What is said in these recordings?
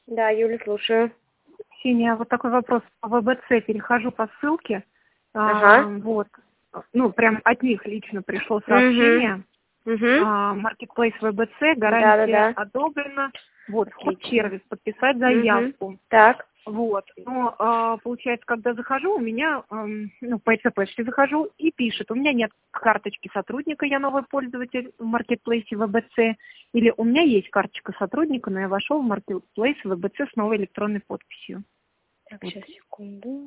Да, Юля, слушаю. Ксения, вот такой вопрос. По ВБЦ перехожу по ссылке. Ага. Вот. Ну, прям от них лично пришло сообщение. Marketplace ВБЦ, гарантия Да. одобрена. Вот, вход в Отлично. сервис, подписать заявку. Так. Вот. Но, получается, когда захожу, у меня, по ЭЦПшке захожу и пишет, у меня нет карточки сотрудника, я новый пользователь в Marketplace ВБЦ, или у меня есть карточка сотрудника, но я вошел в Marketplace ВБЦ с новой электронной подписью. Так, Вот. сейчас, секунду.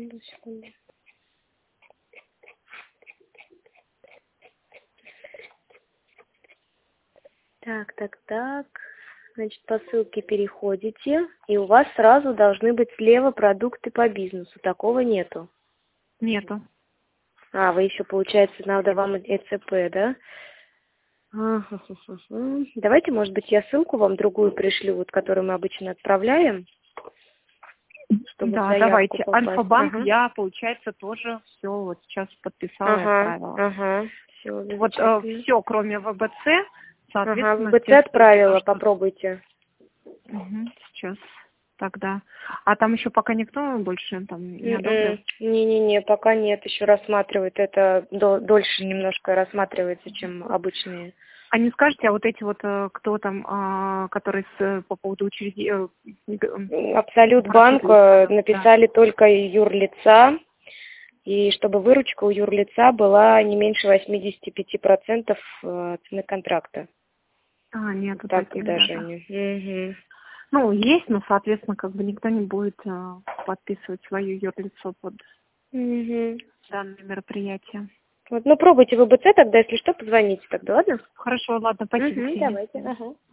Так. Значит, по ссылке переходите, и у вас сразу должны быть слева продукты по бизнесу. Такого нету. Нету. Вы еще, получается, надо вам ЭЦП, да? Давайте, может быть, я ссылку вам другую пришлю, вот, которую мы обычно отправляем, чтобы Да, заявку давайте. попасть. Альфа-банк я, получается, тоже все вот сейчас подписала и отправила. Все, Вот все, кроме ВБЦ, соответственно. ВБЦ отправила, попробуйте. Сейчас тогда. А там еще пока никто больше там не одобрил? Не, пока нет, еще рассматривают. Это дольше немножко рассматривается, чем обычные. А не скажете, а вот эти вот, кто там, которые по поводу учреждения... Абсолют банк написали только юрлица, и чтобы выручка у юрлица была не меньше 85% цены контракта. Нет, вот так таких даже даже. они. Ну, есть, но, соответственно, как бы никто не будет подписывать свое юрлицо под данное мероприятие. Вот, пробуйте ВБЦ тогда, если что, позвоните тогда, ладно? Хорошо, ладно, спасибо, Ксения. Давайте.